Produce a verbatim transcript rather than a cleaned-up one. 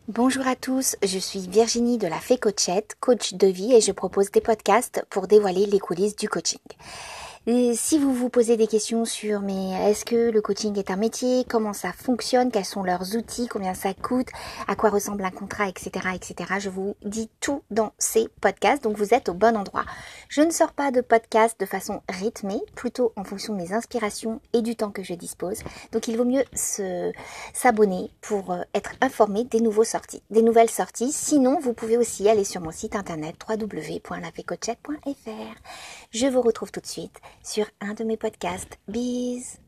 Bonjour à tous, je suis Virginie de la Fée Coachette, coach de vie et je propose des podcasts pour dévoiler les coulisses du coaching. Et si vous vous posez des questions sur mais est-ce que le coaching est un métier, comment ça fonctionne, quels sont leurs outils, combien ça coûte, à quoi ressemble un contrat, et cetera, et cetera, je vous dis tout dans ces podcasts, donc vous êtes au bon endroit. Je ne sors pas de podcast de façon rythmée, plutôt en fonction de mes inspirations et du temps que je dispose. Donc il vaut mieux se, s'abonner pour être informé des nouveaux sorties, des nouvelles sorties. Sinon, vous pouvez aussi aller sur mon site internet w w w point la fée coachette point f r. Je vous retrouve tout de suite sur un de mes podcasts. Bis!